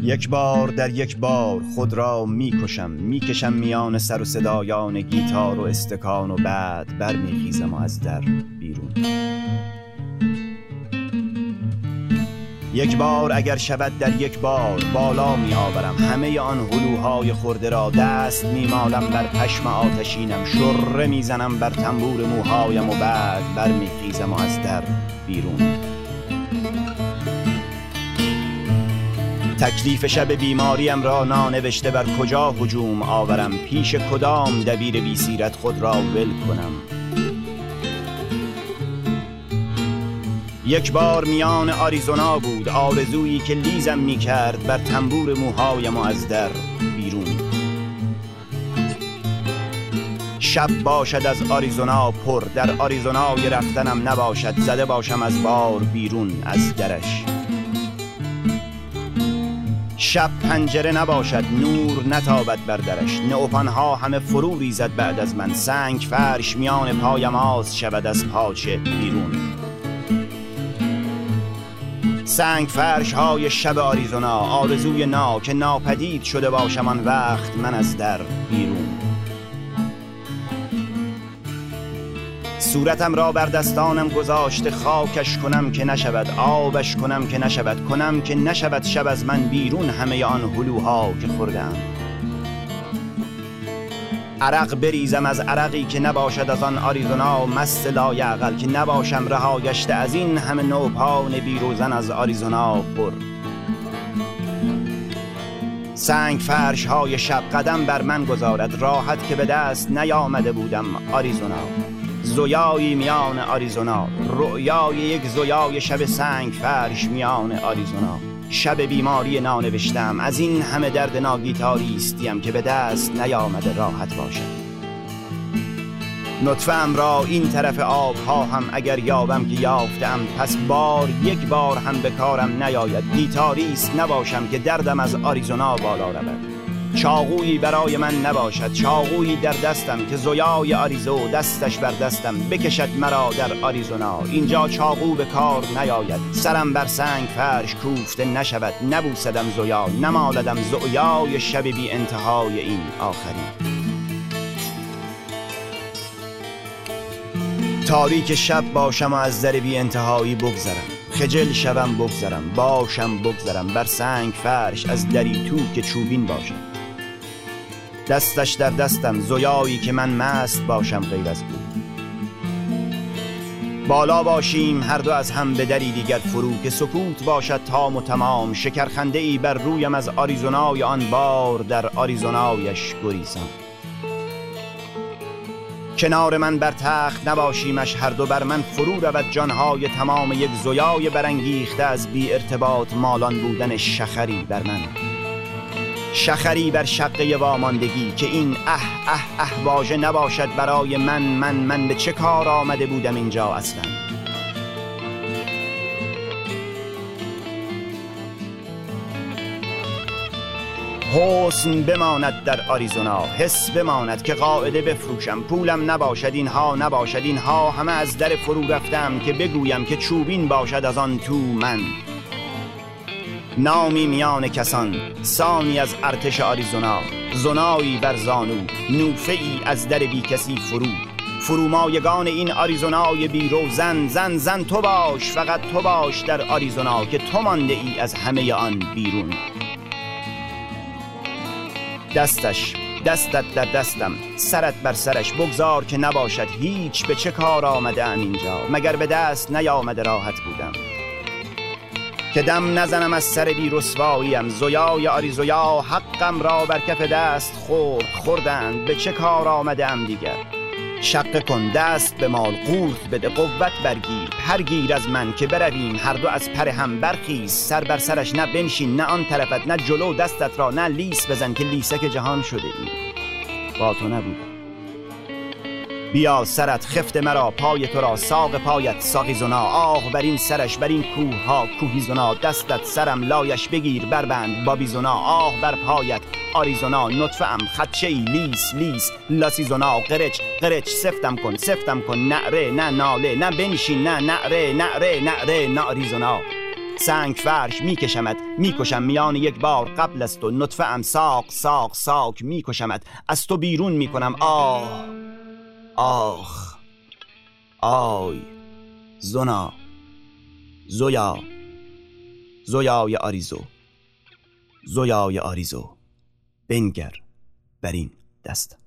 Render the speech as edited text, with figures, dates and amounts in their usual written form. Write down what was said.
یک بار در یک بار خود را میکشم میان سر و صدایان گیتار و استکان و بعد برمیخیزم و از در بیرون. یک بار اگر شود در یک بار بالا می آورم همه آن هلوهای خورده را، دست می مالم بر پشم آتشینم، شره می زنم بر تنبور موهایم و بعد برمیخیزم و از در بیرون. تکلیف شب بیماریم را نانوشته بر کجا هجوم آورم، پیش کدام دبیر بی سیرت خود را ول کنم. یک بار میان آریزونا بود آرزویی که لیزم می کرد بر تنبور موهایم و از در بیرون. شب باشد از آریزونا پر، در آریزونای رفتنم نباشد، زده باشم از بار بیرون از درش. شب پنجره نباشد نور نتابد بر درش، نئوپانها همه فرو ریزد بعد از من، سنگ فرش میان پایم آز شود از پاچه بیرون. سنگ فرش های شب آریزونا، آرزوی نا که ناپدید شده باشم آن وقت من از در بیرون. صورتم را بر دستانم گذاشته خاکش کنم که نشود، آبش کنم که نشود، کنم که نشود شب از من بیرون همه آن هلوها که خوردم. عرق بریزم از عرقی که نباشد از آن آریزونا، مست لایعقل که نباشم رها گشته از این همه نوپان بیروزن از آریزونا پر. سنگ فرش های شب قدم بر من گذارد، راحت که به دست نیامده بودم آریزونا. زویایی میان آریزونا، رؤیای یک زویای شب سنگ فرش میان آریزونا. شب بیماری نانوشتم، از این همه درد ناگیتاریستیم که به دست نیامده راحت باشم. نطفه‌ام را این طرف آبها هم اگر یابم که یافتم، پس بار یک بار هم به کارم نیاید. گیتاریست نباشم که دردم از آریزونا بالا رود. چاقویی برای من نباشد، چاقویی در دستم که زویای آریزو دستش بر دستم بکشد مرا در آریزونا. اینجا چاقو به کار نیاید، سرم بر سنگ فرش کوفته نشود، نبوسدم زویا، نمالدم زویای شب بی انتهای این آخری. تاریک شب باشم و از در بی انتهایی بگذرم، خجل شوم بگذرم، باشم بگذرم بر سنگ فرش از دری تو که چوبین باشم. دستش در دستم زویایی که من مست باشم غیر از او. بالا باشیم هر دو از هم به دری دیگر فرو، که سکوت باشد تام و تمام، شکرخنده ای بر رویم از آریزونای آن بار در آریزونایش گریزم. کنار من بر تخت نباشیمش هر دو، بر من فرو رود جانهای تمام یک زویای برانگیخته از بی ارتباط مالان بودن شخری بر من. شخری بر شقه واماندگی که این واژه نباشد برای من به چه کار آمده بودم اینجا اصلا. حسن بماند در آریزونا، حس بماند که قاعده بفروشم، پولم نباشد اینها نباشد اینها، همه از در فرو رفتم که بگویم که چوبین باشد از آن تو من. نامی میان کسان، سانی از ارتش آریزونا، زنایی بر زانو، نوفه ای از در بی کسی فرومایگان این آریزونای بیرو. زن تو باش، فقط تو باش در آریزونا که تو مانده ای از همه آن بیرون. دستت در دستم، سرت بر سرش، بگذار که نباشد هیچ به چه کار آمده ام اینجا، مگر به دست نیامده راحت بودم. که دم نزنم از سر بی رسواییم، زویای آریزویا حقم را بر کف دست خوردند، به چه کار آمده ام دیگر. شقه کن دست به مال، قورت بده، قوت برگیر، پرگیر از من که برویم هر دو از پر هم. برخیز سر بر سرش، نه بنشین نه آن طرفت، نه جلو دستت را، نه لیس بزن که لیسک جهان شده ای. با تو نبودم. بیا سرت خفت مرا، پای تو را ساق پایت ساقیزونا، آه بر این سرش بر این کوه ها کوهیزونا. دستت سرم لایش بگیر بربند بابیزونا، آه بر پایت آریزونا. نطفه ام خدشه ای لیس لاسیزونا، قرچ سفتم کن، نعره نه ناله، نه بنشین نه نعره نه آریزونا. سنگ فرش میکشمت میکشم میان یک بار قبل از تو، نطفه ام ساق ساق ساک میکشمت از تو بیرون میکنم. آه آخ آی زنا زویا زویای آریزو زویای آریزو بنگر بر این دست.